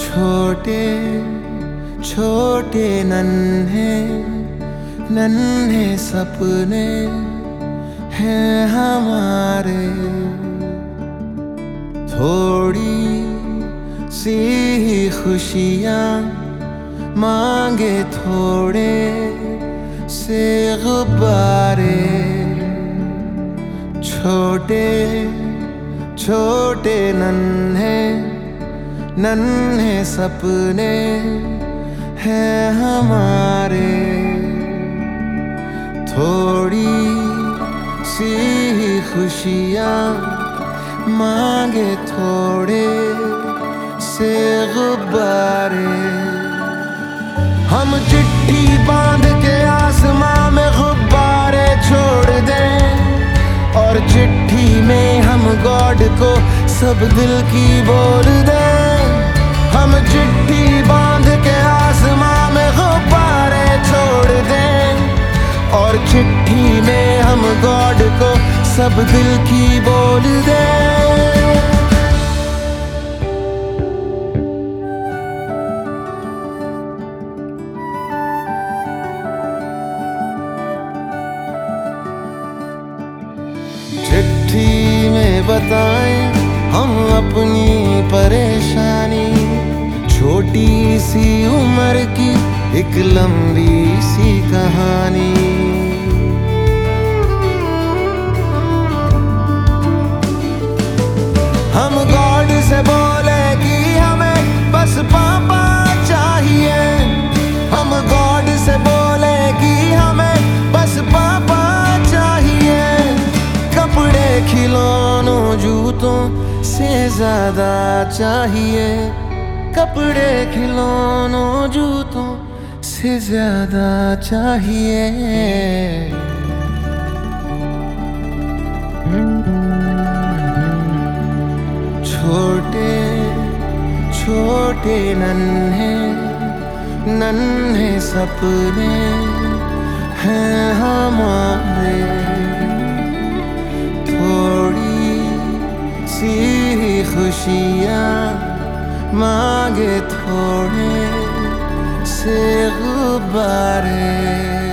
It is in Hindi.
छोटे छोटे नन्हे नन्हे सपने हैं हमारे, थोड़ी सी ही खुशियाँ मांगे थोड़े से गुब्बारे। छोटे छोटे नन्हे नन्हे सपने हैं हमारे, थोड़ी सी ही खुशियाँ मांगे थोड़े से गुब्बारे। हम चिट्ठी बांध के आसमां में गुब्बारे छोड़ दें, और चिट्ठी में हम गॉड को सब दिल की बोल दें। हम चिट्ठी बांध के आसमां में गुब्बारे छोड़ दें, और चिट्ठी में हम गॉड को सब दिल की बोल दें। चिट्ठी में बताएं हम अपनी परेशानी, छोटी सी उम्र की एक लंबी सी कहानी। हम गॉड से बोले कि हमें बस पापा चाहिए, हम गॉड से बोले कि हमें बस पापा चाहिए। कपड़े खिलौनों जूतों से ज्यादा चाहिए, कपड़े खिलौनों जूतों से ज्यादा चाहिए। छोटे छोटे नन्हे नन्हे सपने हैं हमारे, थोड़ी सी खुशियाँ मांगे थोड़े से गुब्बारे।